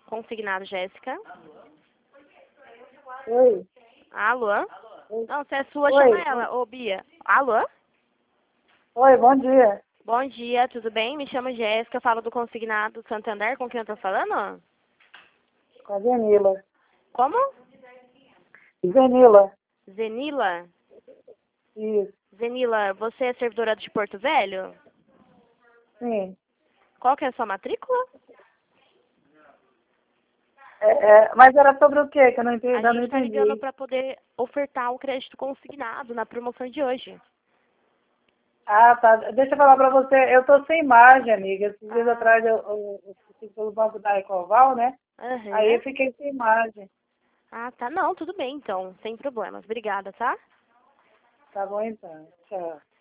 Consignado, Jéssica. Oi. Alô? Oi. Não, se é sua, Oi. chama ela. Ô, Bia. Alô? Oi, bom dia. Bom dia, tudo bem? Me chamo Jéssica, falo do Consignado Santander. Com quem eu tô falando? Com a Zenila. Como? Zenila. Zenila? Isso. Zenila, você é servidora de Porto Velho? Sim. Qual que é a sua matrícula? Mas era sobre o quê? Que eu não entendi, A ainda não gente tá ligando entendi. para poder ofertar o crédito consignado na promoção de hoje. Ah, tá. Deixa eu falar pra você. Eu tô sem margem, amiga. Esses dias Ah, atrás eu fiz pelo banco da Ecoval, né? Aí aham. eu fiquei sem margem. Ah, tá. Não, tudo bem então, sem problemas. Obrigada, tá? Tá bom então. Tchau.